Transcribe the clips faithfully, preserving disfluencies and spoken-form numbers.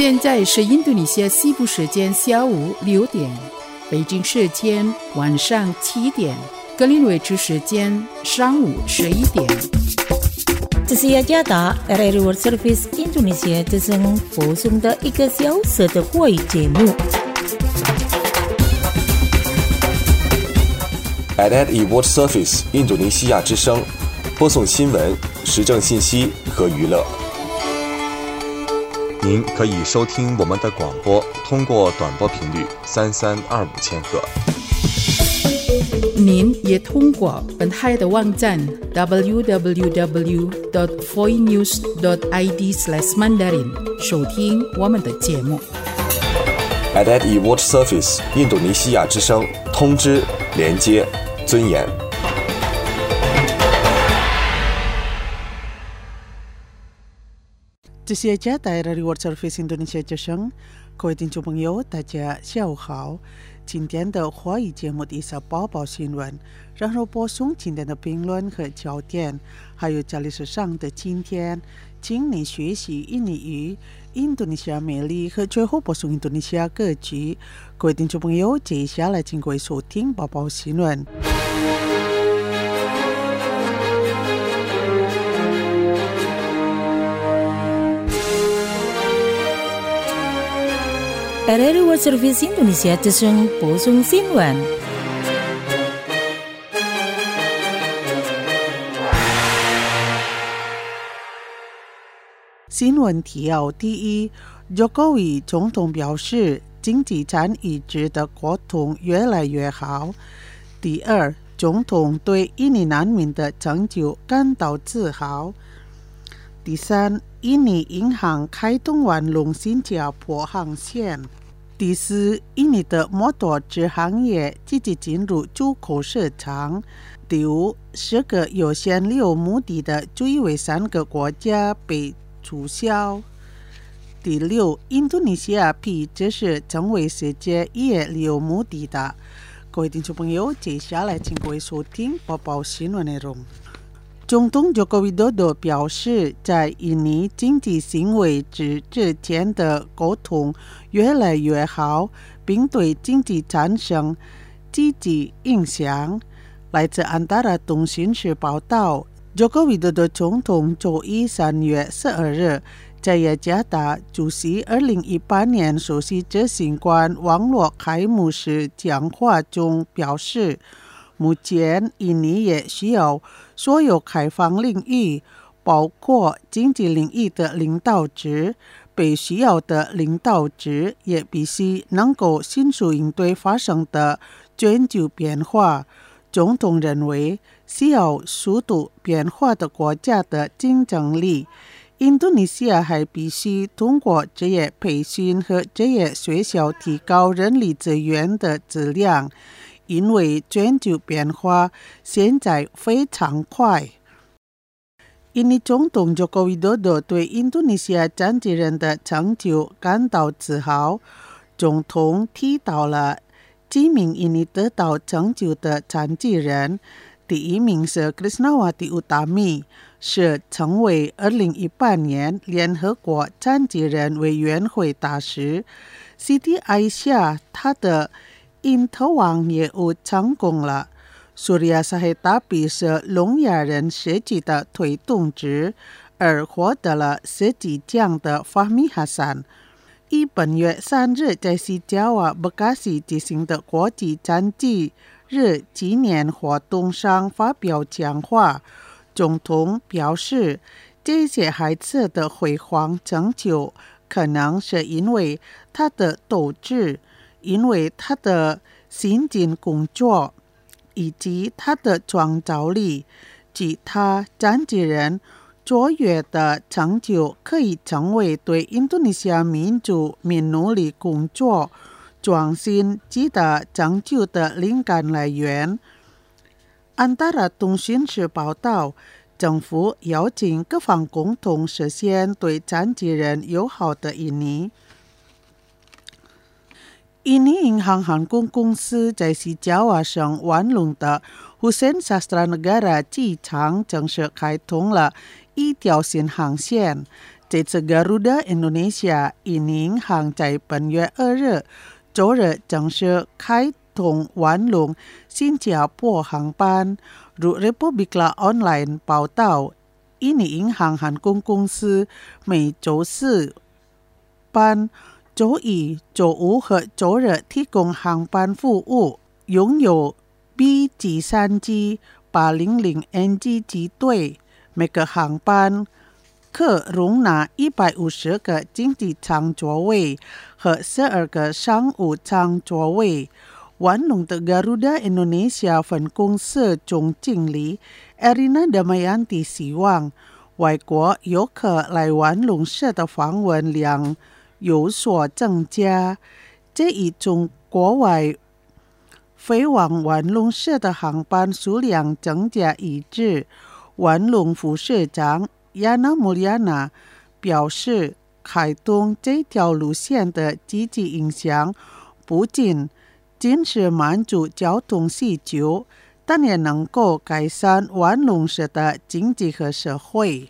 现在是印度尼西亚西部时间下午六点，北京时间晚上七点，格林威治时间上午十一点。 这是雅加达 R R World Service 印度尼西亚之声播送的一个小时的华语节目。 R R World Service 印度尼西亚之声播送新闻、时政信息和娱乐。您可以收听我们的广播，通过短波频率三三二五千赫。 您也通过本台的网站 double-u double-u double-u dot voinews dot i d slash mandarin 收听我们的节目。 R R World Service 印度尼西亚之声，通知、连接、尊严。 这是雅加达 R R World Service 印度尼西亚之声，各位听众朋友，大家下午好。今天的华语节目第一播报新闻，然后播送今天的评论和焦点，还有家里时上的今天，请你学习印尼语、印度尼西亚美丽和最后播送印度尼西亚歌曲。各位听众朋友，接下来请各位收听播报新闻。 R R World Service 印度尼西亚之声播送新闻。 新闻提要：第一，佐科维总统表示，经济战一直的沟通越来越好。第二，总统对印尼难民的成就感到自豪。第三，印尼银行开通完龙新加坡航线。第四，印尼的摩托车行业积极进入出口市场。第五，十个有限流目的的最为三个国家被取消。第六，印度尼西亚批这是成为世界业流目的的。各位听众朋友，接下来请各位收听播报新闻内容。总统佐科维多多表示，在印尼经济行为之之间的沟通越来越好，并对经济产生积极影响。来自安达拉通讯社报道，佐科维多多总统周一三月十二日在雅加达主席二零一八年首席执行官网络开幕式讲话中表示，目前印尼也需要所有开放领域，包括经济领域的领导者，被需要的领导者也必须能够迅速应对发生的全球变化。总统认为，需要速度变化的国家的竞争力，印度尼西亚还必须通过职业培训和职业学校提高人力资源的质量，因为全球变化现在非常快。印尼总统佐科维多多对印度尼西亚残疾人的成就感到自豪。总统提到了几名印尼得到成就的残疾人，第一名是 Krishnawati Utami， 是成为二零一八年联合国残疾人委员会大使。Siti Aisyah， 他的因特网业务成功了。Surya Sahetapi 是聋哑人设计的推动者，而获得了设计奖的 Fahmi Hasan。于本月三日在西加瓦bekasi举行的国际残疾日纪念活动上发表讲话，总统表示，这些孩子的辉煌成就可能是因为他的斗志，因为他的辛勤工作，以及他的创造力。其他残疾人卓越的成就可以成为对印度尼西亚民族民努力工作、创新及的成就的灵感来源。安达拉通讯社报道，政府邀请各方共同实现对残疾人友好的印尼。印尼银行航空公司在西加瓦省万隆的 Hussein Sastra Negara 机场正式开通了一条新航线，这这次 Garuda Indonesia 以银行在本月二日周日正式开通玩弄新加坡航班。如 Republika Online 报道，印尼银行航空公司每周四班、周一、周五和周日提供航班服务，拥有 B 级三机、八零零 N G 机队，每个航班可容纳一百五十个经济舱座位和十二个商务舱座位。玩弄的 Garuda Indonesia 分公司总经理 Erina Damayanti 希望外国游客来玩弄社的访问量有所增加，这与从国外飞往玩弄社的航班数量增加一致。玩弄副社长 Yana Mulyana 表示，开通这条路线的积极影响不仅仅是满足交通需求，但也能够改善玩弄社的经济和社会。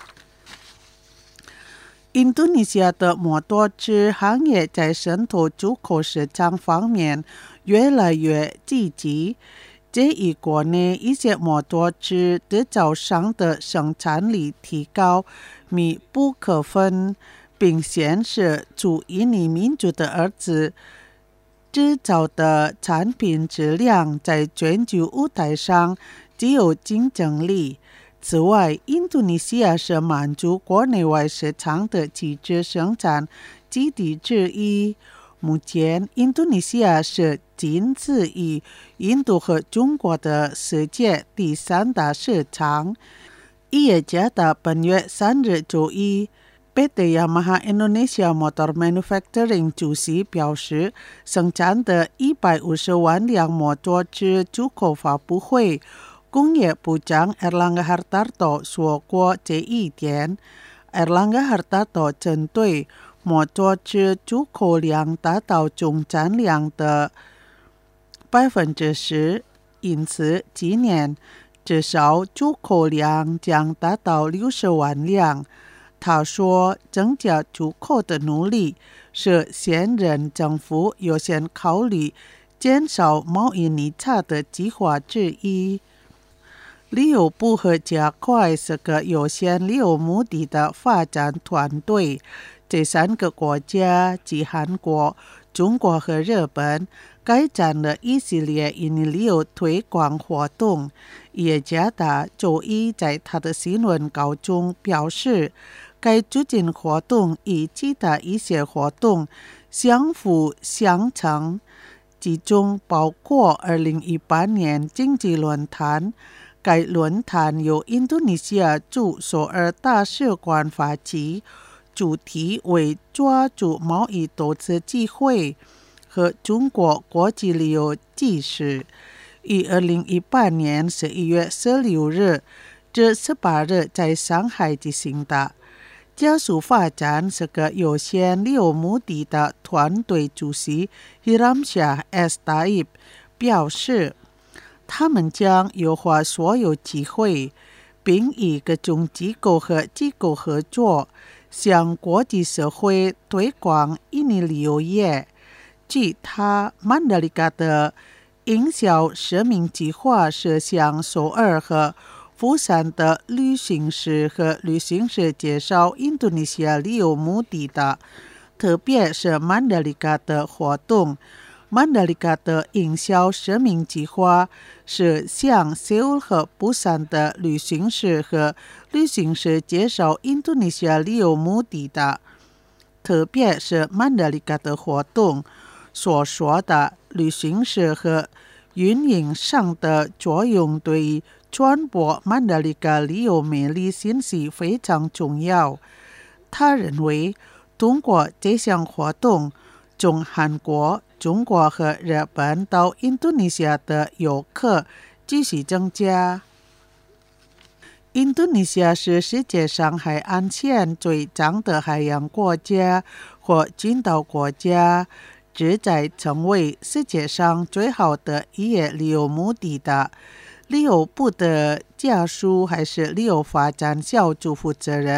印度尼西亚的摩托车行业在渗透出口市场方面越来越积极，这与国内一些摩托车制造商的生产力提高密不可分，并显示出印尼民族的儿子制造的产品质量在全球舞台上具有竞争力。此外，印度尼西亚是满足国内外市场的汽车生产基地之一。目前，印度尼西亚是仅次于印度和中国的世界第三大市场。伊耶加达本月三日周一P T Yamaha Indonesia Motor Manufacturing 主席表示，生产的一百五十万辆摩托车出口发布会，工业部长 Erlangga Hartarto 说过这一点。Erlangga Hartarto 针对摩托车出口量达到总产量的 百分之十， 因此今年至少出口量将达到六十万辆。他说，增加出口的努力是现任政府优先考虑减少贸易逆差的计划之一。旅游部和加快是个有限旅游目的的发展团队，这三个国家即韩国、中国和日本开展了一系列印尼旅游推广活动。耶加达周一在他的新闻稿中表示，该促进活动与其他一些活动相辅相成，其中包括二零一八年经济论坛。该论坛由印度尼西亚驻首尔大使馆发起，主题为抓住贸易投资机会和中国国际旅游纪实，于二零一八年十一月十六日至十八日在上海举行的。加速发展是个有限旅游目的的团队主席 Hiramsyah S. Taib 表示，他们将优化所有机会，并与各种机构和机构合作，向国际社会推广印尼旅游业。据他，曼德里卡的营销使命计划是向首尔和釜山的旅行社和旅行社介绍印度尼西亚旅游目的的，特别是曼德里卡的活动。曼德里卡的营销使命计划是向首尔和釜山的旅行社和旅行社介绍印度尼西亚旅游目的的，特别是曼德里卡的活动所说的旅行社和运营商的作用对于传播曼德里卡旅游魅力信息非常重要。他认为，通过这项活动，从韩国、中国和日本到印度尼西亚的游客继续增加。印度尼西亚是世界上海岸线最长的海洋国家或群岛国家，旨在成为世界上最好的一夜旅游目的的。旅游部的家属还是旅游发展小组负责人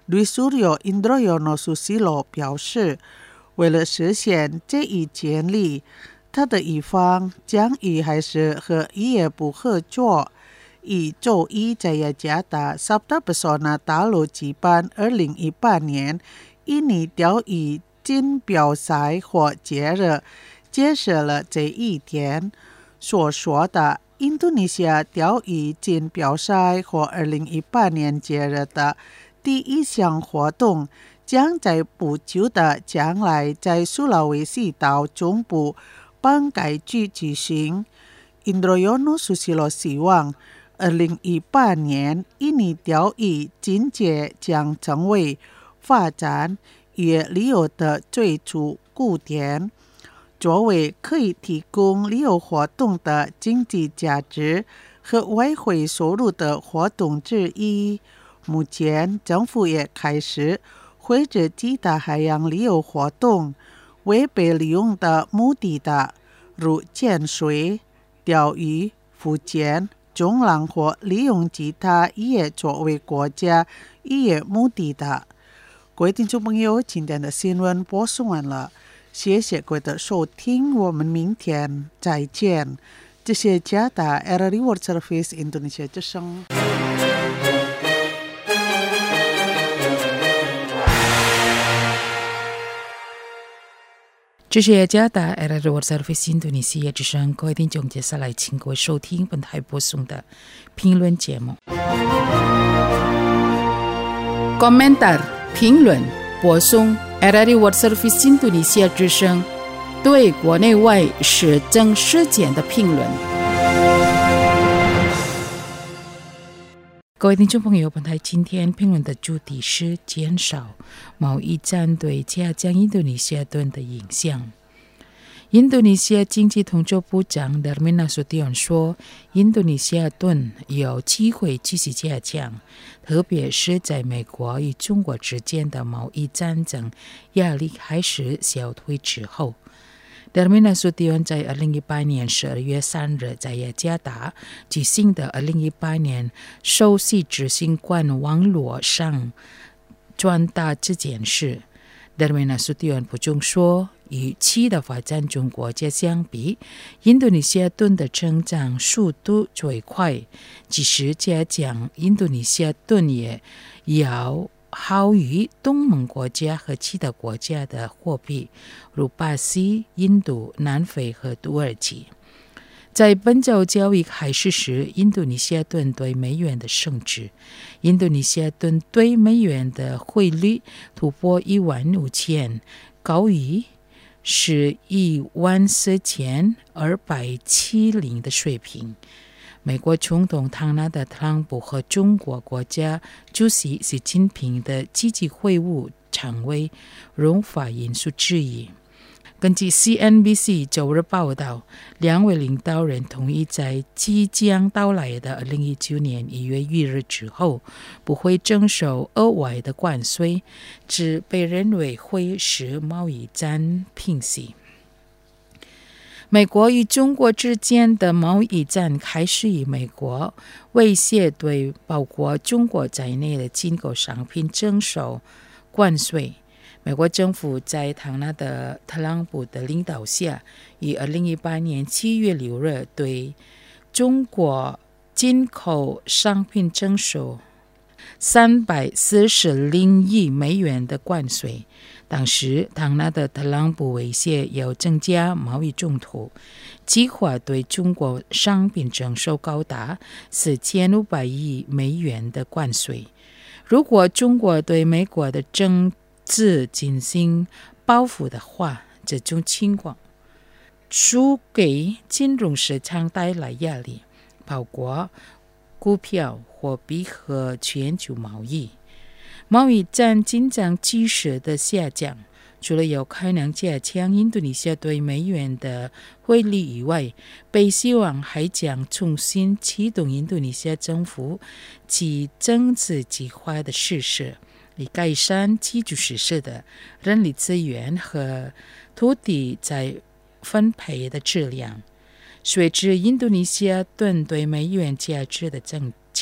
Dwi Suryo Indroyono Susilo 表示，为了实现这一建立，他的一方将以还是和一也不合作，以周一在雅加达 Sabta Pesona 大陆举办二零一八年印尼钓鱼锦标赛或节日，揭示了这一点。所说的印度尼西亚钓鱼锦标赛或二零一八年节日的第一项活动，将在不久的将来在苏拉威西岛中部邦盖举举行。Indroyono Susilo 希望二零一八年印尼钓鱼锦节将成为发展与旅游的最主固点，作为可以提供旅游活动的经济价值和外汇收入的活动之一。目前政府也开始绘制其他海洋旅游活动，为被利用的目的的，如潜水、钓鱼、浮潜、冲浪或利用其他业作为国家业目的的。各位听众朋友，今天的新闻播送完了，谢谢各位的收听，我们明天再见。这是加达 R R I World Service Indonesia 之声。 这是加达 R R I World Service Indonesia 之声，各位听众，接下来请各位收听本台播送的评论节目。Komentar 评论播送 R R I World Service Indonesia 之声对国内外时政事件的评论。各位听众朋友，本台今天评论的主题是减少贸易战对加强印度尼西亚盾的影响。印度尼西亚经济统筹部长 Darmin Nasution 说，印度尼西亚盾有机会继续加强，特别是在美国与中国之间的贸易战争压力开始消退之后。Darmin Nasution 在二零一八年十二月三日在雅加达举行的二零一八年首席执行官网络上传达这件事。Darmin Nasution 补充说，与其他发展中国家相比，印度尼西亚盾的成长速度最快，即使加强印度尼西亚盾也要好于东盟国家和其他国家的货币，如巴西、印度、南非和土耳其。在本周交易开始时，印度尼西亚盾对美元的升值，印度尼西亚盾对美元的汇率突破一万五千，高于是一万四千二百七零的水平。美国总统唐纳德·特朗普和中国国家主席习近平的积极会晤成为融化因素之一。根据 C N B C 周日报道，两位领导人同意在即将到来的二零一九年一月一日之后，不会征收额外的关税，这被认为会使贸易战平息。美国与中国之间的贸易战开始以美国威胁对包括中国在内的进口商品征收关税。美国政府在唐纳德·特朗普的领导下，于二零一八年七月六日对中国进口商品征收三百四十零亿美元的关税。当时，唐纳德·特朗普威胁要增加贸易冲突，计划对中国商品征收高达四千五百亿美元的关税。如果中国对美国的政治进行报复的话，这种情况足给金融市场带来压力，包括股票、货币和全球贸易。贸易战紧张趋势的下降，除了有可能加强印度尼西亚对美元的汇率以外，被希望还将重新启动印度尼西亚政府其政治计划的实施，以改善基础设施的人力资源和土地再分配的质量。随着印度尼西亚盾对美元价值的增强，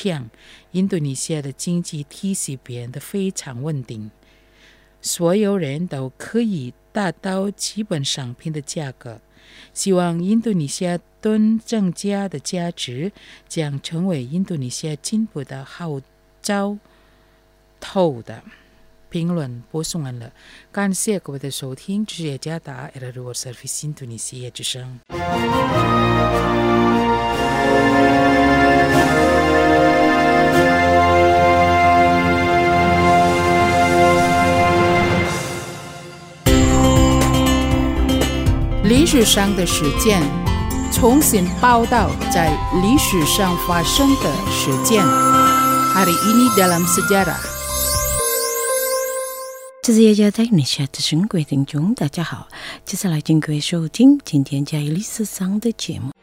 强，印度尼西亚的经济体系变得非常稳定，所有人都可以达到基本商品的价格。希望印度尼西亚吨增加的价值将成为印度尼西亚进步的号召头的。评论播送完了，感谢各位的收听，这是雅加达 R R World Service 印度尼西亚之声。历史上的事件，重新报道在历史上发生的事件。Hari ini dalam sejarah。 这是雅加达尼西亚之声，各位听众大家好，接下来请各位收听今天在历史上的节目。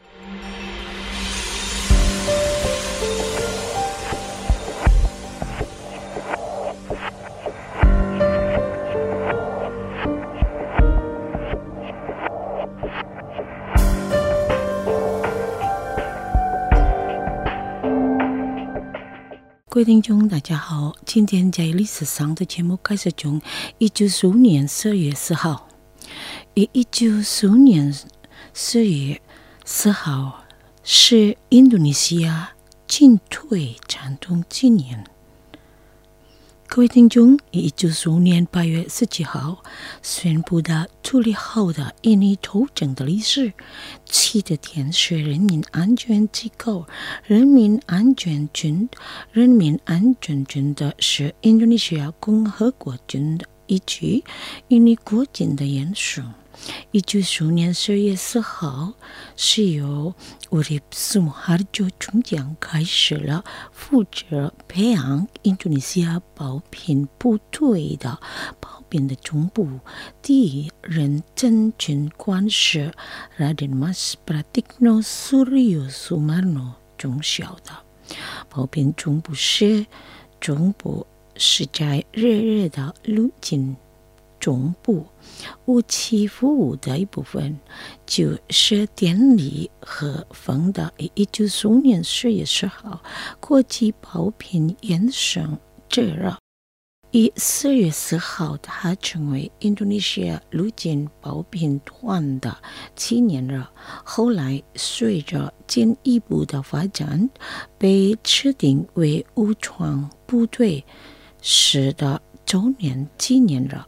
各位听众大家好，今天在历史上的节目开始从一九四五年十月四号，一九四五年十月四号是印度尼西亚进退战争纪念。各位听众，一九四五年八月十七号宣布的处理好的印尼投诚的历史，七的天是人民安全机构人民安全军人民安全军的是印度尼西亚共和国军的以及印尼国军的元首。一九四五年十月四号是由Urib Sumoharjo中将开始了负责培养印度尼西亚保平部队的保平的总部第一任真军官是 Raden Mas Pratikno Suryo Sumarno 中校的保平总部是总部是在日日的陆军总部武器服务的一部分，就是典礼和放的一九四五年十月十号国际保平元首节日。以四月四号，它成为印度尼西亚陆军保平团的纪念日。后来，随着进一步的发展，被指定为武装部队时的周年纪念日。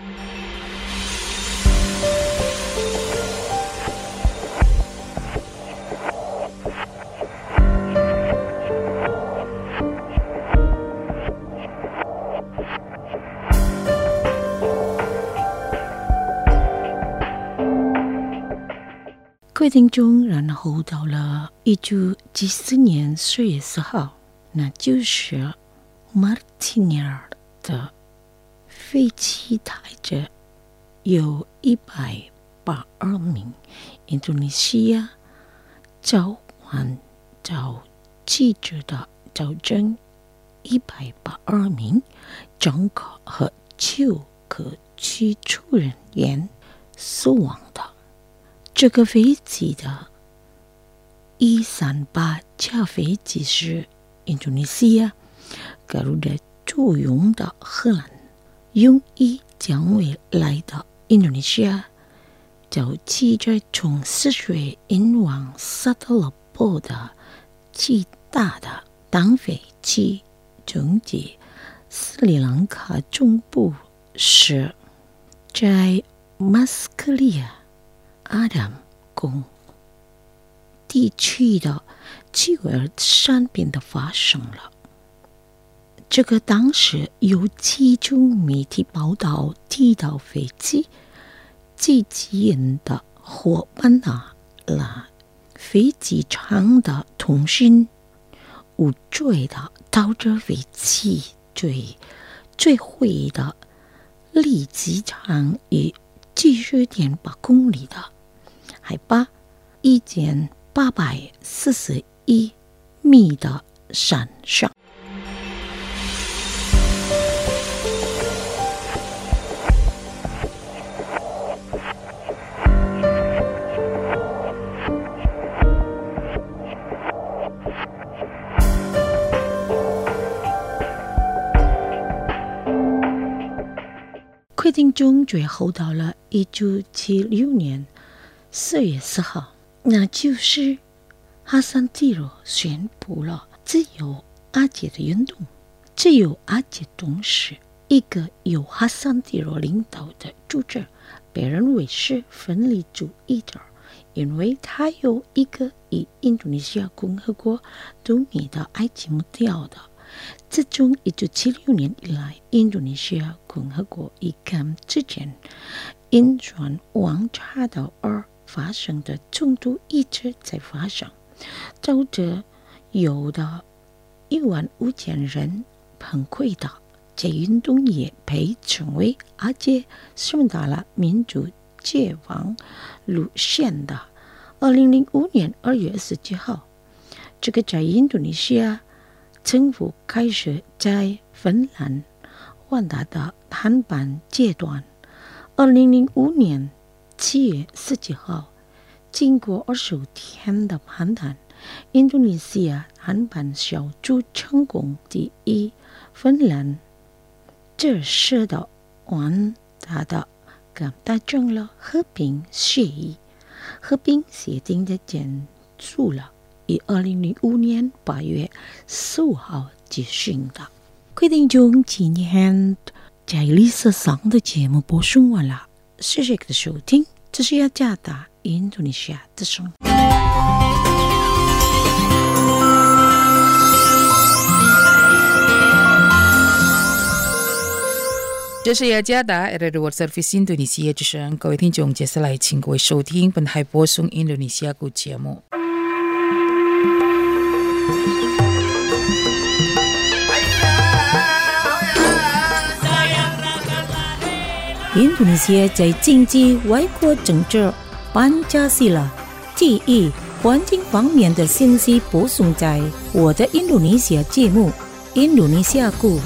各位听众，然后到了一九七四年十月四号，那就是马提尼尔的飞机带着有一百八十二名印度尼西亚交换找记者的找证，一百八十二名乘客和九个机组人员死亡的。这个飞机的一三八架飞机是印度尼西亚加入的租用的荷兰用以将未来的印度尼西亚就记者从四水引往萨特勒波的极大的单飞机终结斯里兰卡中部是在马斯克利亚阿达姆宫地区的气味山边的发生了。这个当时有几种媒体报道提到飞机机器人的伙伴啊了飞机场的通讯无罪的导致飞机坠坠毁的离机场以几十点八公里的海拔一千八百四十一米的山上。 听众最后到了一九七六年四月四号，那就是哈桑蒂罗宣布了自由阿杰的运动。自由阿杰动是一个由哈桑蒂罗领导的组织，被认为是分离主义者，因为它有一个以印度尼西亚共和国独立的埃及目标的。自从一九七六年以来，印度尼西亚共和国以干之间因转往查岛而发生的冲突一直在发生，造成有的一万五千人崩溃的。这运动也被称为阿杰斯达拉民主解放路线的。二零零五年二月十七号，这个在印度尼西亚政府开始在芬兰万达的谈判阶段。二零零五年七月十七号，经过二十五天的谈判，印度尼西亚谈判小组成功第一芬兰这使得万达的达成了和平协议。和平协定的签署了，于二零零五年八月十五号举行的。各位听众，今天在历史上的节目播送完了，谢谢各位的收听，这是雅加达印度尼西亚之声。 这是雅加达 Radio World Service 印度尼西亚之声，各位听众，接下来请各位收听本台播送印度尼西亚国节目。 印度尼西亚在经济、外国政治、班加西拉、地域、环境方面的信息播送在我的印度尼西亚节目《印度尼西亚故》。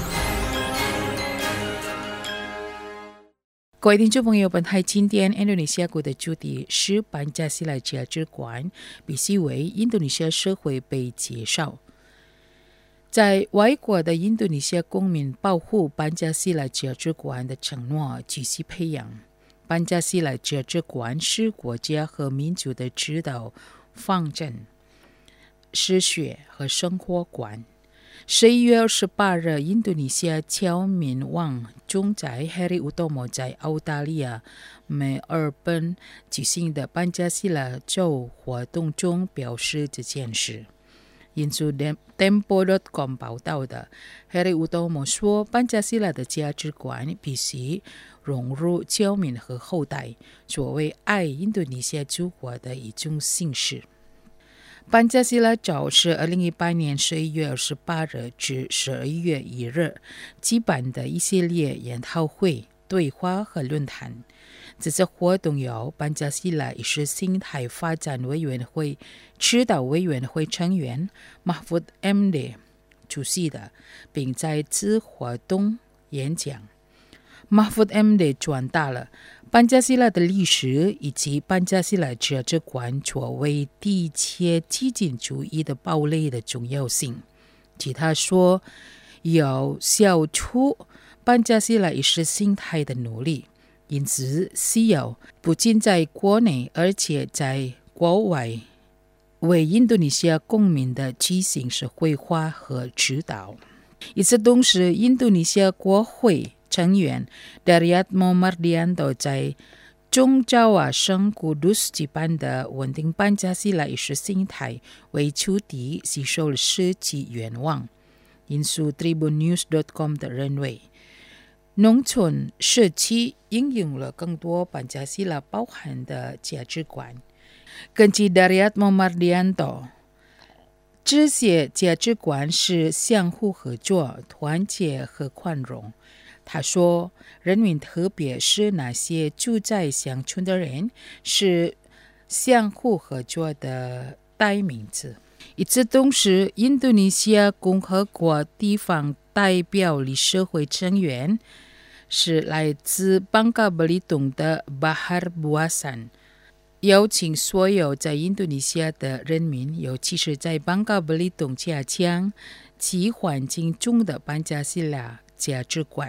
各位听众朋友，本台今天印度尼西亚国的主题是班加西拉价值观必须为印度尼西亚社会被介绍。在外国的印度尼西亚公民保护班加西拉价值观的承诺继续培养。班加西拉价值观是国家和民族的指导方针、史学和生活观。十一月二十八日，印度尼西亚侨民网总裁 Heri Utomo 在澳大利亚墨尔本举行的班加西拉周活动中表示这件事。引述 Tempo 点 com 报道的 Heri Utomo 说，班加西拉的价值观必须融入侨民和后代，作为爱印度尼西亚祖国的一种形式。班加西拉周是二零一八年十一月二十八日至十二月一日举办的一系列研讨会、对话和论坛。这次活动由班加西拉意识形态发展委员会指导委员会成员 Mahfud M D 主席的，并在此活动演讲。Mahfud M D 转达了班加西拉的历史以及班加西拉价值观作为地切激进主义的堡垒的重要性。据他说，要消除班加西拉意识形态的努力，因此需要不仅在国内，而且在国外为印度尼西亚公民的进行社会化和指导。与此同时，印度尼西亚国会成员 Daryatmo Mardianto 在中爪哇省古都斯举办的稳定班加西拉意识形态为主题，吸收了十几愿望。引述 Tribune News 点 com 的认为，农村社区应用了更多班加西拉包含的价值观。根据 Daryatmo Mardianto，这些价值观是相互合作、团结和宽容。他说，人民特别是那些住在乡村的人是相互合作的代名词。与此同时，印度尼西亚共和国地方代表理事会成员是来自邦加布里东的 Bahar Buasan， 邀请所有在印度尼西亚的人民，尤其是在邦加布里东加强其环境中的班加西拉价值观，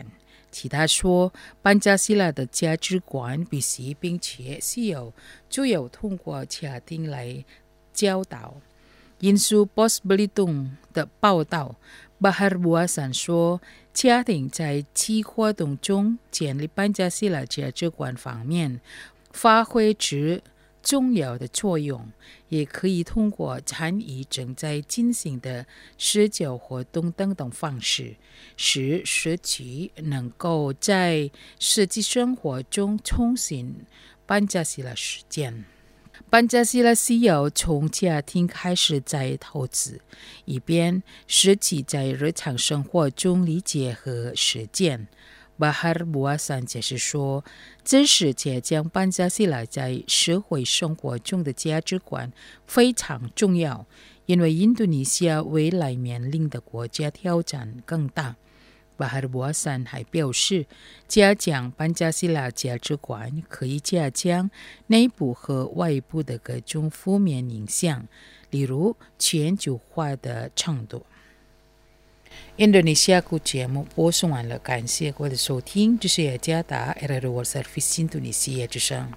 其他说，班加西拉的价值观必须并且是由主要通过家庭来教导。引述 Pos Belitung 的报道，巴哈尔布阿山说，家庭在其活动中建立班加西拉价值观方面发挥着重要的作用，也可以通过参与正在进行的社交活动等等方式，使社区能够在实际生活中重新班加西拉实践。班加西拉需要从家庭开始再投资，以便使其在日常生活中理解和实践。巴哈尔布阿山解释说，这是且将班加西拉在社会生活中的价值观非常重要，因为印度尼西亚未来面临的国家挑战更大。巴哈尔布阿山还表示，加强班加西拉价值观可以加强内部和外部的各种负面影响，例如全球化的程度。印度尼西亚节目播送完了，感谢各位的收听，这是雅加达 R R World Service 印度尼西亚之声。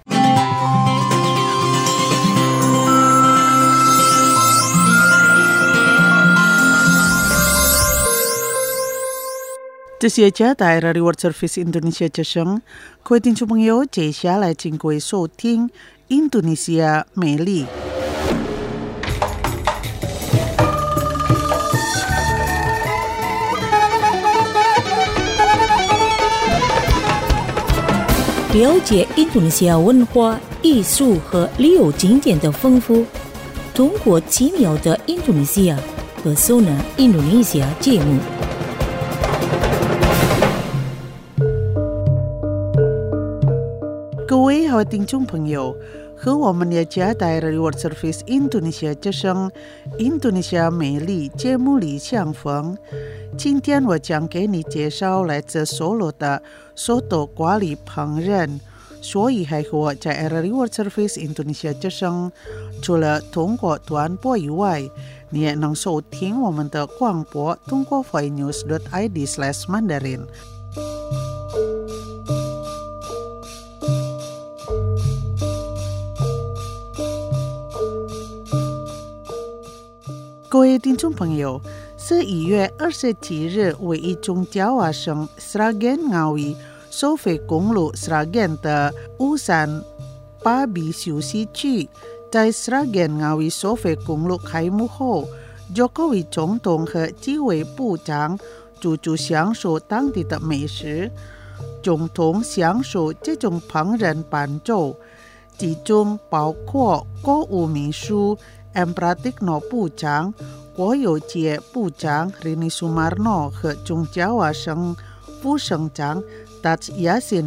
这是雅加达 R R World Service 印度尼西亚之声，各位听众朋友，接下来请各位收听印度尼西亚美丽。 了解印度尼西亚文化、艺术和旅游景点的丰富，中国奇妙的印度尼西亚和搜拿印度尼西亚节目。 各位好听众朋友，和我们雅加达 R R World Service 印度尼西亚之声印度尼西亚美丽节目里相逢。今天我将给你介绍来自索罗的soto咖喱烹饪，所以还和我在 R R World Service 印度尼西亚之声，除了通过短波以外，你也能收听我们的广播，通过 voinews dot i d slash mandarin。各位听众朋友，十一月二十七日为一中焦瓦省 Sragen Ngawi 收费公路 Sragen 的乌山巴比休息区，在 Sragen Ngawi 收费公路开幕后，Jokowi 总统和几位部长足足享受当地的美食。总统享受这种烹饪伴奏，其中包括国务秘书M Pratikno 部长、国有界部长 Rini Sumarno 和中焦瓦省副省长 Taj Yassin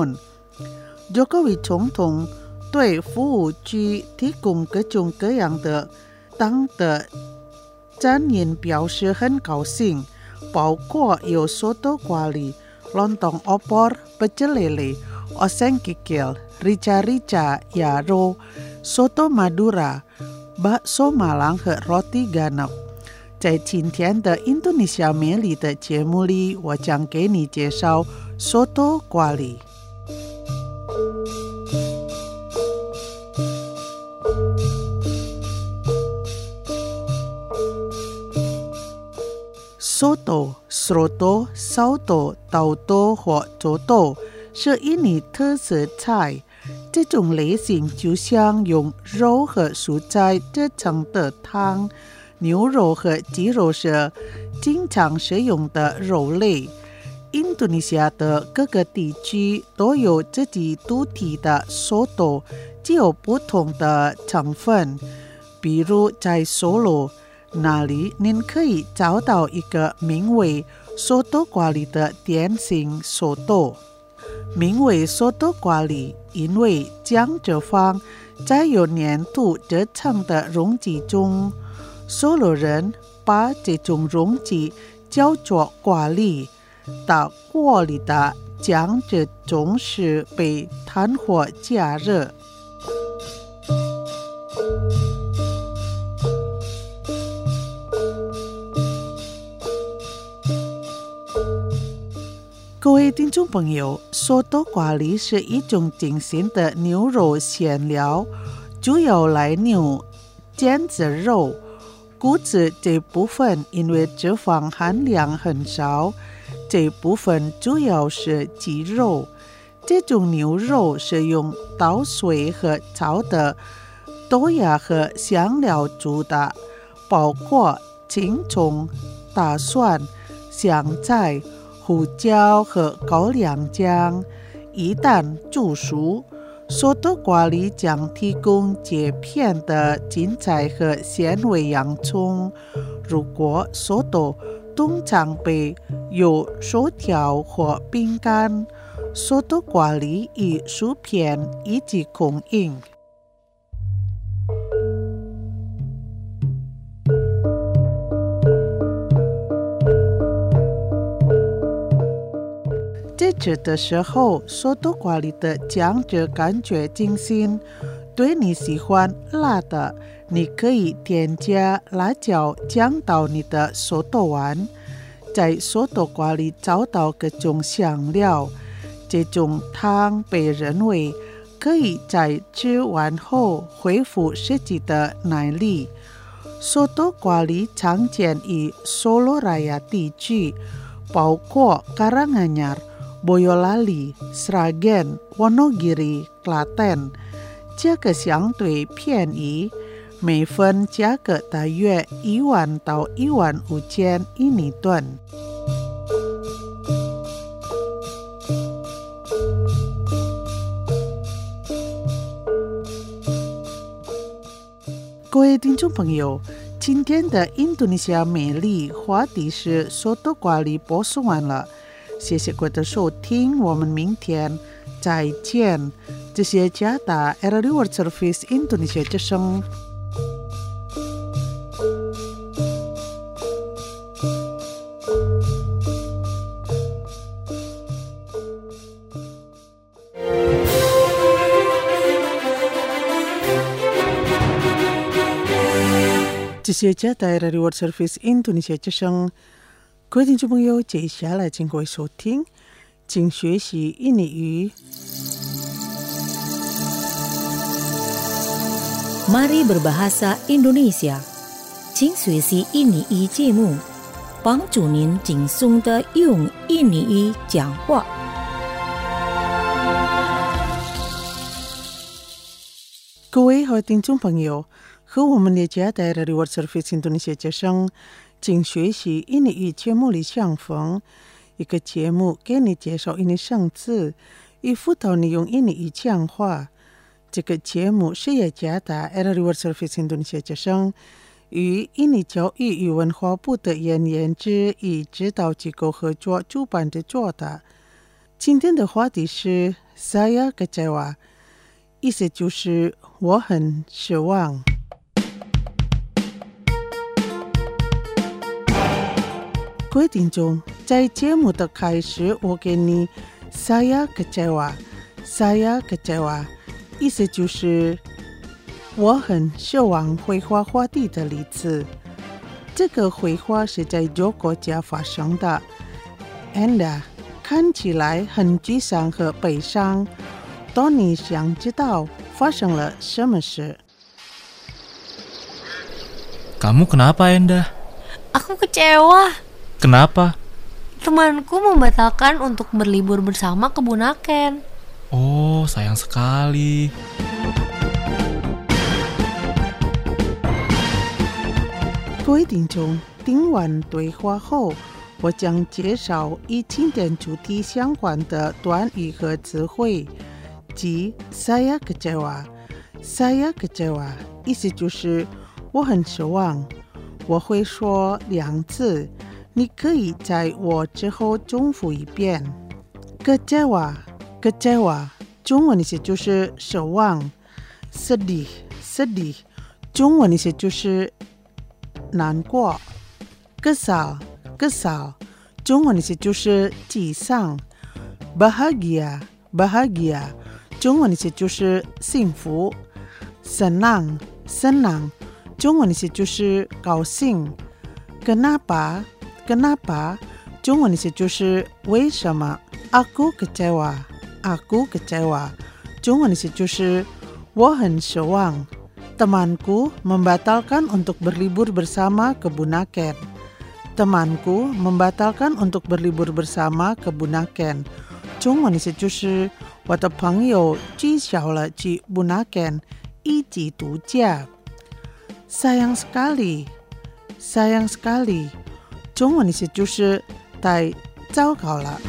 Maimun。Jokowi 总统对服务区提供各种各样的当的餐饮表示很高兴，包括有 soto咖喱、lontong opor、pecel lele、oseng kikil、rica-rica yaro、soto Madura、bakso Malang 和 roti ganap。在今天的印度尼西亚美丽的节目里，我将给你介绍 soto 咖喱。soto、sroto、sauto、tauto 或 toto 是印尼特色菜。这种类型就像用肉和蔬菜制成的汤，牛肉和鸡肉是经常使用的肉类。印度尼西亚的各个地区都有自己独特的 soto， 具有不同的成分。比如在索罗，那里您可以找到一个名为 soto 咖喱的点心 soto。名为 soto 咖喱，因为将这放在有粘土制成的容器中，索罗人把这种容器叫做咖喱。到锅里的酱汁总是被炭火加热。各各位听众朋友，索多瓜梨是一种典型的牛肉馅料，主要来牛腱子肉。骨质这部分因为脂肪含量很少，这部分主要是肌肉。这种牛肉是用捣碎和炒的豆芽和香料煮的，包括青葱、大蒜、香菜、胡椒和高粱酱。一旦煮熟，索多瓜梨将提供切片的芹菜和鲜味洋葱。如果索多通常被有薯条或饼干，索多瓜梨与薯片一起供应。在吃的时候，索多瓜梨的酱汁感觉清新。对你喜欢辣的，你可以添加辣椒酱到你的索多碗。在索多瓜梨找到各种香料，这种汤被认为可以在吃完后恢复实际的耐力。索多瓜梨常见于Solo Raya地区，包括Karanganyar、Boyolali、Sragen、Wonogiri、Klaten，价格相对便宜，每份价格大约一万到一万五千印尼盾。各位听众朋友，今天的印度尼西亚美丽话题是索多瓜梨播送完了，谢谢各位的收听，我们明天再见。这是加达 R R I World Service Indonesia 之声。这是加达 R R I World Service Indonesia 之声。各位听众朋友，接下来请各位收听，请学习印尼语。 Mari berbahasa Indonesia， 请学习印尼语节目，帮助您轻松地用印尼语讲话。 各位好听众朋友，和我们的加达 R R I World Service Indonesia 之声，请学习印尼语节目里相逢，一个节目给你介绍印尼生字，以辅导你用印尼语讲话。这个节目是由加达 R R I World Service Indonesia 之声与印尼教育与文化部的研研制与指导机构合作主办制作的。今天的话题是 Saya kecewa， 意思就是我很失望。各位听众，在节目的开始，我给你 Saya kecewa， Saya kecewa， 意思就是我很失望绘画话题的例子。这个绘画是在旧国家发生的 ，Anda 看起来很沮丧和悲伤。当你想知道发生了什么事？ Kamu kenapa, Enda? Aku kecewa. Kenapa? Temanku membatalkan untuk berlibur bersama ke Bunaken. Oh, sayang sekali. 各位听众，听完对话后，我将介绍与今天主题相关的短语和词汇，即 Saya kecewa。Saya kecewa 意思就是我很失望。我会说两次，你可以在我之后重复一遍。Kecewa kecewa 中文意思就是失望。Sedih sedih 中文意思就是难过。Kesal kesal 中文意思就是沮丧。Bahagia bahagia 中文意思就是幸福。Senang senang 中文意思就是高兴。Kenapa kenapa 中文意思就是为什么 Aku kecewa Aku kecewa 中文意思就是我很失望 Temanku membatalkan untuk berlibur bersama ke Bunaken Temanku membatalkan untuk berlibur bersama ke Bunaken 中文意思就是我的朋友取消了去 Bunaken 一起度假 Sayang sekali Sayang sekali 中文意思就是太糟糕了。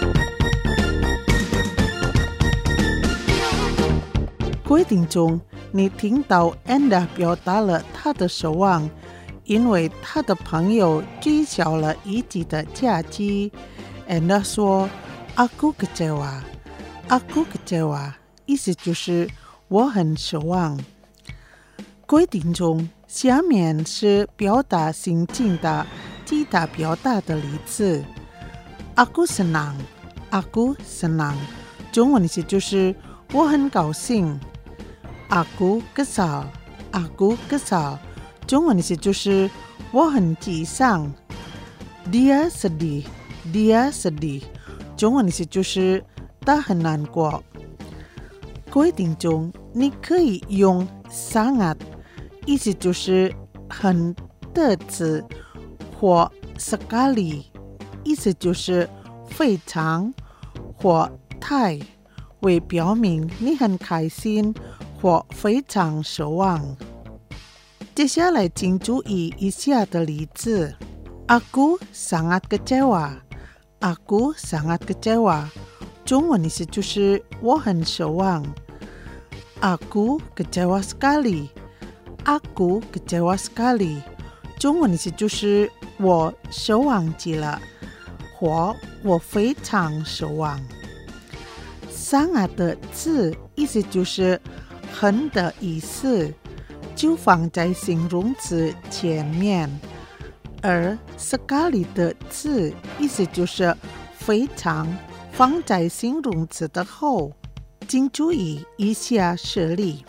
各位听众，你听到 Enda 表达了他的失望，因为他的朋友取消了一起的假期。Enda 说 Aku kecewa Aku kecewa 意思就是我很失望。各位听众，下面是表达心情的其他表达的例子 Aku senang Aku senang 中文意思就是我很高兴 Aku kesal Aku kesal 中文意思就是我很沮丧 Dia sedih Dia sedih 中文意思就是他很难过。各位听众，你可以用 sangat 意思就是很的字或 sekali 意思就是非常或太为表明你很开心或非常失望。接下来请注意以下的例子 Aku sangat kecewa Aku sangat kecewa 中文意思就是我很失望。Aku kecewa sekali Aku kecewa sekali 中文意思就是我失望极了或我非常失望。sangat 的字意思就是很的意思，就放在形容词前面，而 sekali 的字意思就是非常，放在形容词的后。请注意以下实例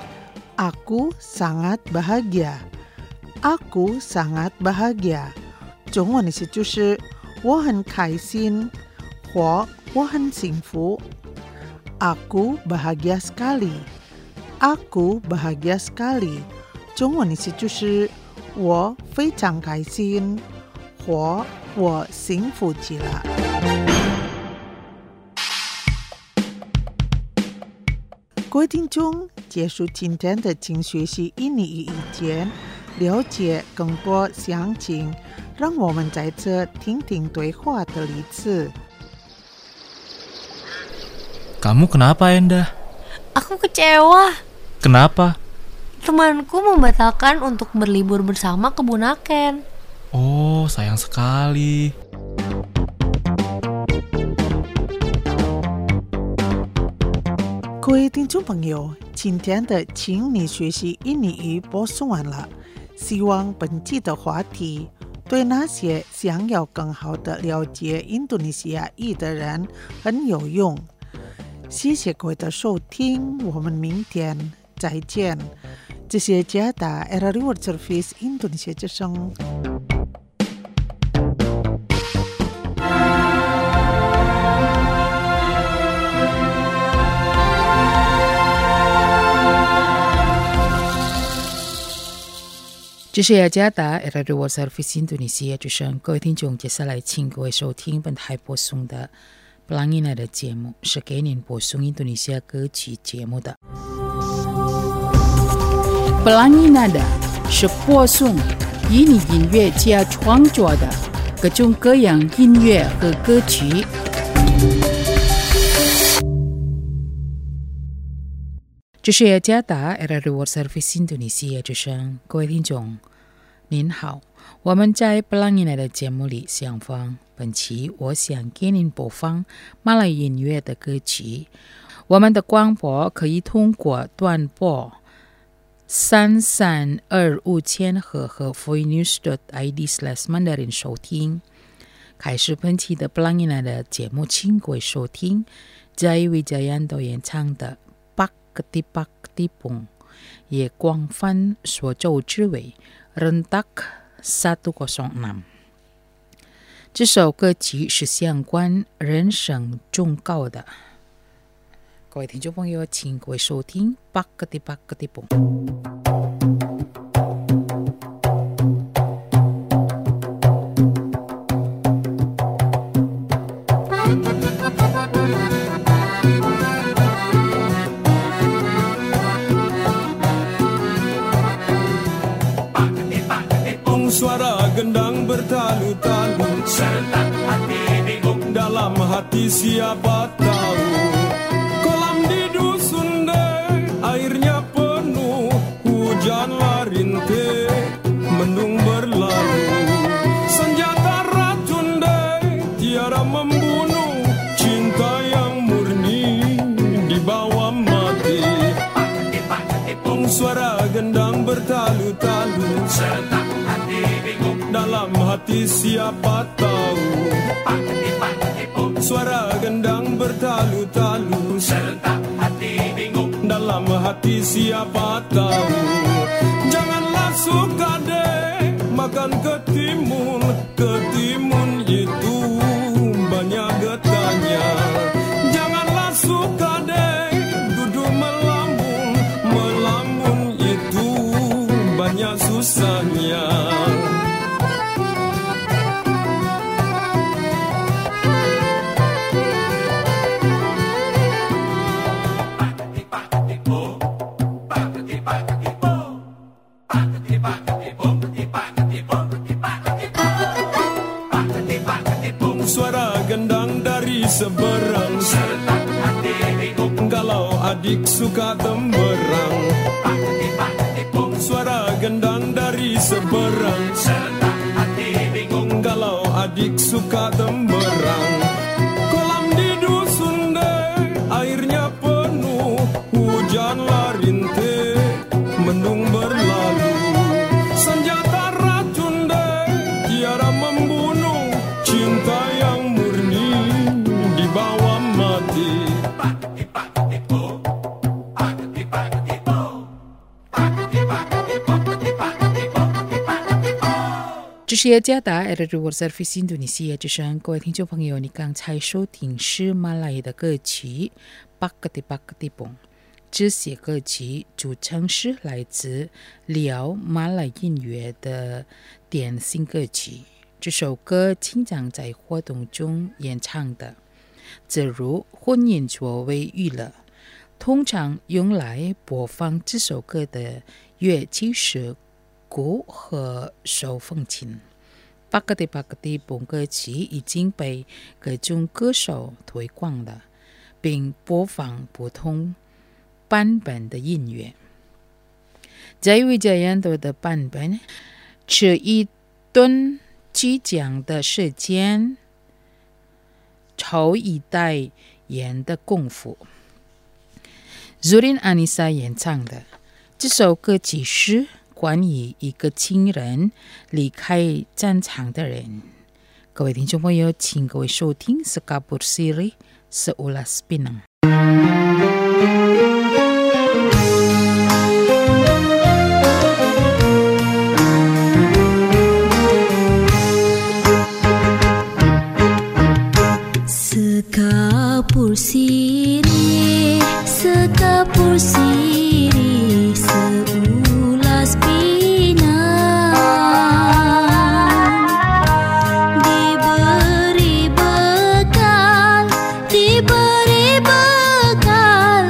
Aku sangat bahagia Aku sangat bahagia 中文意思就是我很开心或我很幸福。Aku bahagia sekali Aku bahagia sekali 中文意思就是我非常开心或我幸福极了。各位听众，结束今天的请学习印尼语以前，了解更多详情，让我们在这听听对话的例子。 Kamu kenapa, Enda? Aku kecewa. Kenapa? Temanku membatalkan untuk berlibur bersama ke Bunaken. Oh, sayang sekali. 各位听众朋友，今天的请你学习印尼语播送完了，希望本期的话题对那些想要更好的了解印度尼西亚语的人很有用。谢谢各位的收听，我们明天再见。这是加达 R R I World Service 印度尼西亚之声。 这是雅加达 R R I World Service 印度尼西亚之声，各位听众，接下来请各位收听本台播送的布朗伊娜的节目，是给您播送印度尼西亚歌曲节目的。布朗伊娜的是播送印尼音乐家创作的各种各样音乐和歌曲。这是雅加达 R R I World Service 印度尼西亚之声，各位听众，您好，我们在布朗伊娜的节目里相逢。本期我想给您播放马来音乐的歌曲。我们的广播可以通过短波三三二五千赫和 voinews dot i d slash mandarin 收听。开始本期的布朗伊娜的节目，请各位收听在Wijayanto演唱的Ketipak Tipung， 也广泛所周知为 Rentak seratus enam。 这首歌曲是相关人生忠告的。各位听众朋友，请各位收听巴格迪巴格迪蹦。 Suara gendang bertalu-talu, serentak hati bingung, dalam hati siapa tahu. Kolam di dusun deh, airnya penuh, hujanlah rintih, mendung berlalu. Senjata racun deh, tiara membunuh, cinta yang murni dibawa mati. Suara gendang bertalu-talu, serentak dalam hati siapa tahu. Suara gendang bertalu-talu, serentak hati bingung, dalam hati siapa tahu. Janganlah suka deh makan ketimun, ketimun itu banyak getahnya. Janganlah suka deh duduk melamun, melamun itu banyak susahnya. Suara gendang dari seberang, serentak hati bingung, galau adik suka temberang. Suara gendang dari seberang, serentak hati bingung, galau adik suka temberang. Kolam di dusun deh, airnya penuh, hujanlah rintih, mendung berlalu. Senjata racun deh, tiara membunuh, cinta yang murni dibawa mati. 这是雅加达 R R World Service Indonesia 之声，各位听众朋友，你刚才收听是马来的歌曲《巴格迪巴格迪蹦》。这些歌曲主唱是来自辽马来音乐的电信歌曲。这首歌经常在活动中演唱的，正如婚姻作为娱乐，通常用来播放这首歌的乐器是鼓和手风琴。巴格迪巴格迪蹦歌曲已经被各种歌手推广了，并播放不同版本的音乐。在维加yan多的版本，吃一顿鸡酱的时间，炒一袋盐的功夫。Zurin Anissa 演唱的这首歌曲是关于一个亲人离开战场的人。各位听众朋友，请各位收听 Sekabur Siri Seulas Pinang。 Sekabur Siri, Sekabur Siri Seulas Pinang, diberi bekal, diberi bekal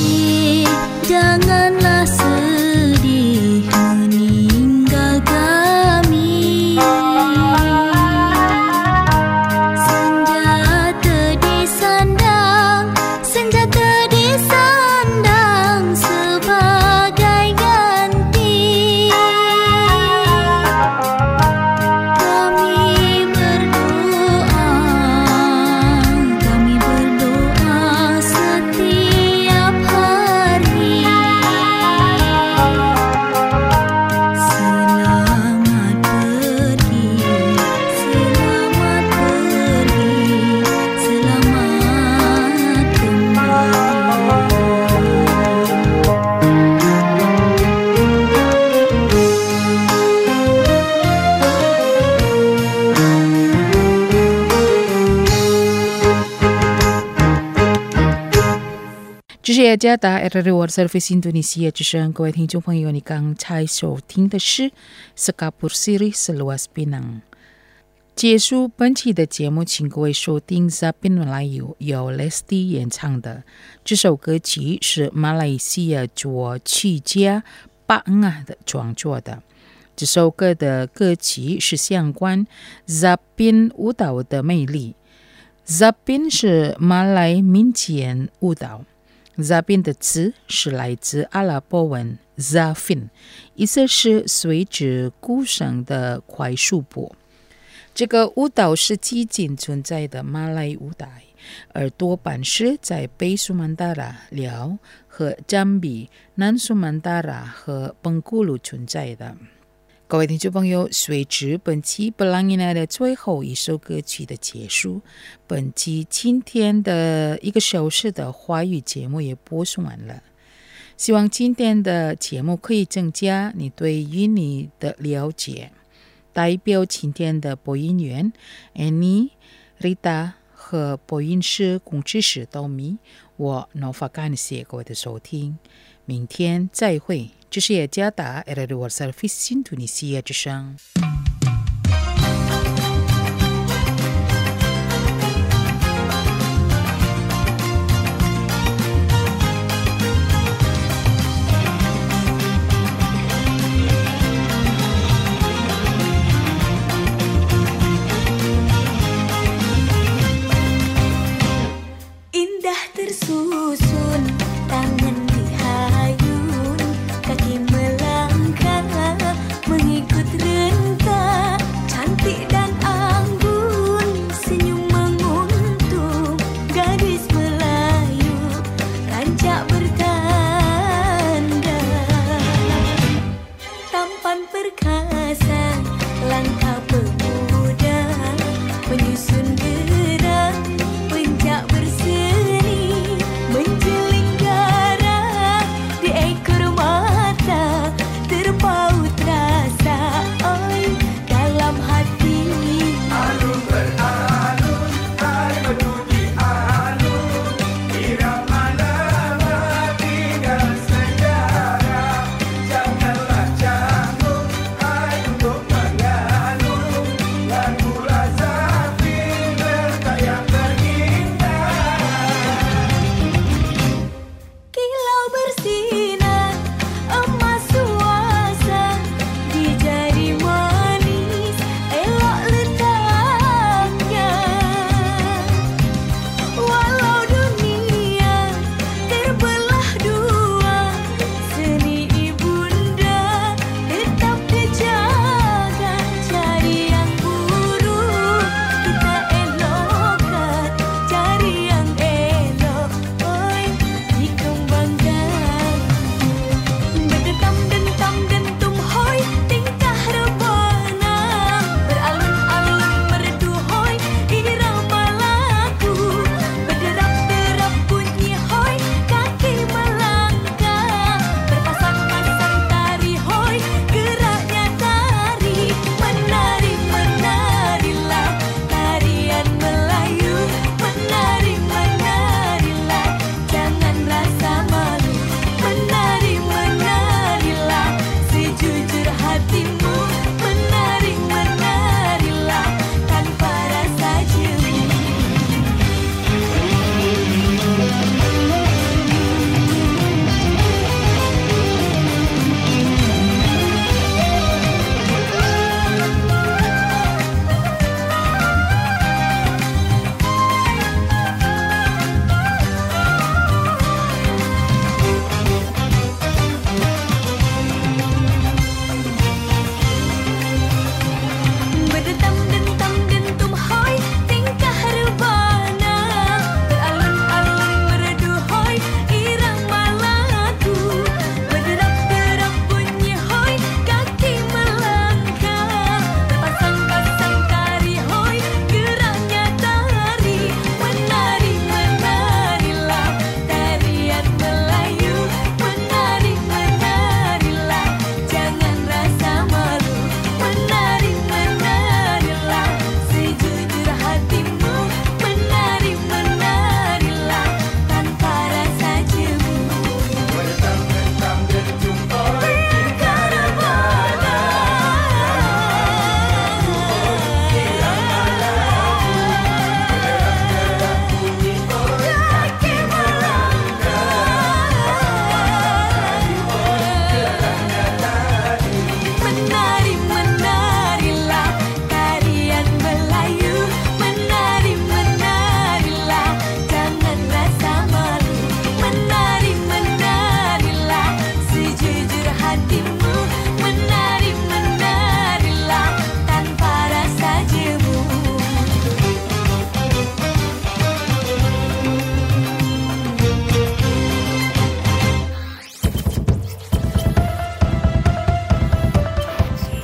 Janganlah sedih meninggal kami. Senjata disandang, senjata disandang sebagai ganti. Kami berdoa, kami berdoa setiap hari. Selamat pergi, selamat pergi, selamat kembali. 这是雅加达 R R World Service Indonesia 之声，各位听众朋友，你刚才收听的是 Sekapur Sirih Seluas Pinang。结束本期的节目，请各位收听 Zapin Melayu 由 Lesti 演唱的这首歌曲，是马来西亚作曲家巴恩啊的创作的。这首歌的歌曲是相关 Zapin 舞蹈的魅力。Zapin 是马来民间舞蹈。Zapin 的词是来自阿拉伯文 Zafin， 意思是随着鼓声的快速步。这个舞蹈是基仅存在的马来舞蹈，而多半是在北苏曼达拉、辽和占比、南苏曼达拉和本古鲁存在的。各位听众朋友，随着本期布朗伊奈的最后一首歌曲的结束，本期今天的一个小时的华语节目也播送完了。希望今天的节目可以增加你对印尼的了解。代表今天的播音员 Annie、Rita 和播音师龚志史都米，我脑发感谢各位的收听，明天再会。这是雅加达 R R World Service Indonesia 之声。 Indah tersusun, tangan dihayun, kaki melangkah mengikut rentang.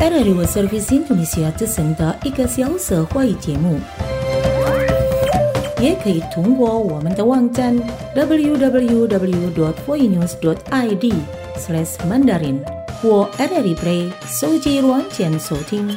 R R I World Service Indonesia 之声的一个小时华语节目，也可以通过我们的网站 double-u double-u double-u dot voinews dot i d slash mandarin 或 R R I Play 手机软件收听。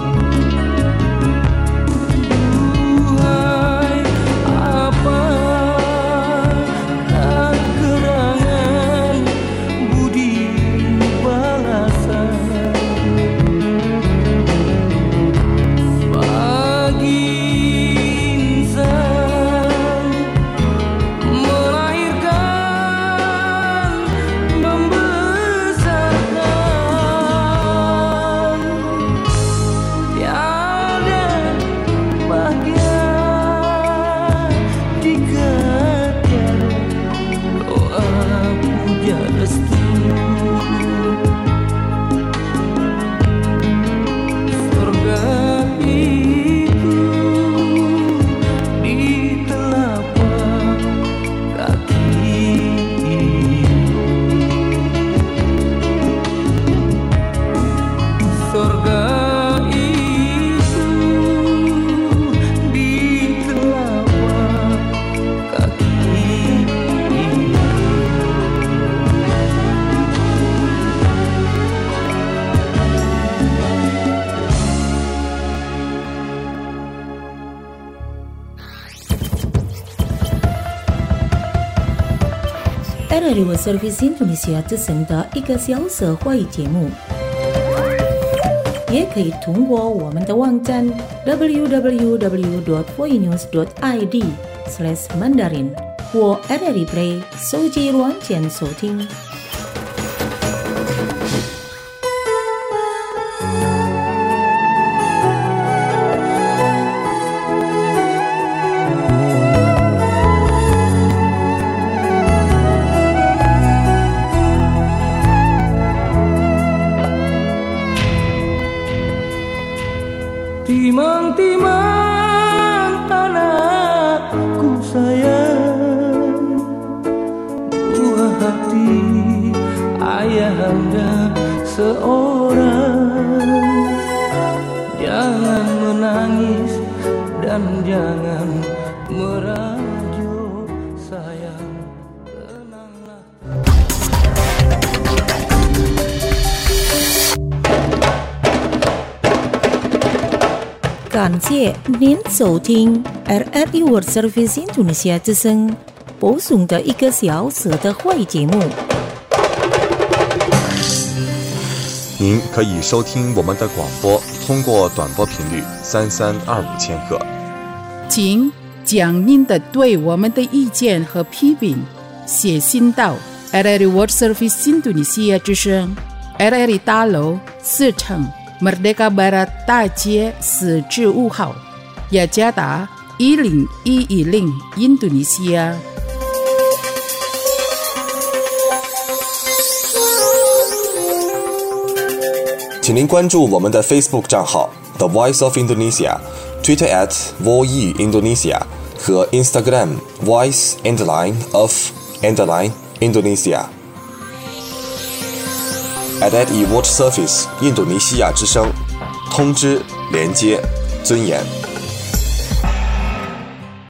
Apa R R I World Service Indonesia 之声的一个小时华语节目，也可以通过我们的网站 double-u double-u double-u dot voinews dot i d slash mandarin 或 R R I Play 手机软件收听。 Timang-timang anakku sayang, buah hati ayahanda seorang. Jangan menangis dan jangan merajuk sayang, tenanglah. 感谢您收听 R R I World Service Indonesia 之声播送的一个小时的华语节目。 您可以收听我们的广播，通过短波频率三三二五千赫。 请将您的对我们的意见和批评写信到 R R I World Service Indonesia 之声 R R I 大楼四层Merdeka Barat 大街四至五号，雅加达一零一一零，印度尼西亚。 请您关注我们的 Facebook 账号 The Voice of Indonesia、Twitter at Voi Indonesia 和 Instagram Voice Underline of Underline Indonesia。R R I World Service 印度尼西亚之声，通知、连接、尊严。